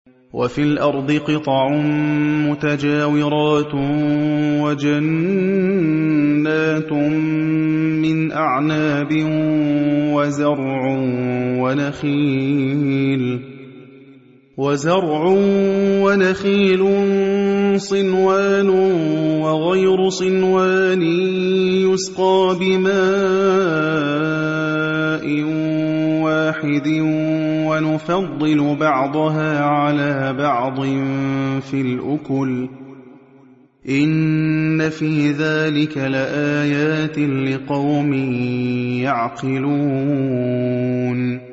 وَفِي الْأَرْضِ قِطَعٌ مُّتَجَاوِرَاتٌ وَجَنَّاتٌ مِّنْ أَعْنَابٍ وَزَرْعٌ وَنَخِيلٌ صِنْوَانٌ وَغَيْرُ صِنْوَانٍ يُسْقَىٰ بِمَاءٍ وَاحِدٍ وَنُفَضِّلُ بَعْضَهَا عَلَىٰ بَعْضٍ فِي الْأُكُلِ ۚ إِنَّ فِي ذَٰلِكَ لَآيَاتٍ لِّقَوْمٍ يَعْقِلُونَ